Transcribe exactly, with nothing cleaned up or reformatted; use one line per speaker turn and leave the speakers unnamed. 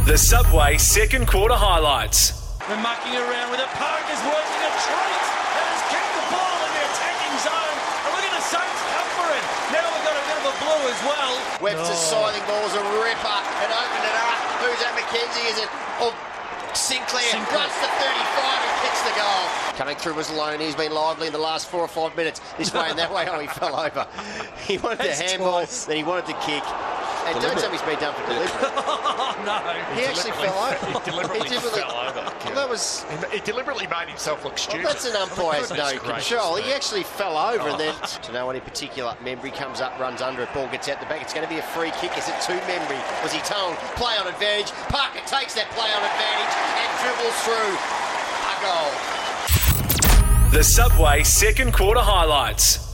The Subway second quarter highlights.
They're mucking around with it. Parker's working a treat and has kicked the ball in the attacking zone. And look at the Saints come for it. Now we've got a bit of a blue as well.
Webster's
Oh.
scything ball's a ripper and opened it up. Who's that? McKenzie, is it? Oh, Sinclair,
Sinclair.
runs to thirty-five and kicks the goal. Coming through was Loney. He's been lively in the last four or five minutes. This way and that way. Oh, he fell over. He wanted
That's
to handball,
twice.
then he wanted to kick. And don't tell me he's been done for deliberate.
Oh, no.
He actually fell over.
He deliberately,
He deliberately-
fell over.
Well, that was...
He deliberately made himself look
Well,
stupid.
that's an umpire's no
Goodness gracious
control.
me.
He actually fell over and then, to no one in particular, Membry comes up, runs under it, ball gets out the back. It's going to be a free kick. Is it to Membry? Was he told? Play on advantage. Parker takes that play on advantage and dribbles through. A goal.
The Subway second quarter highlights.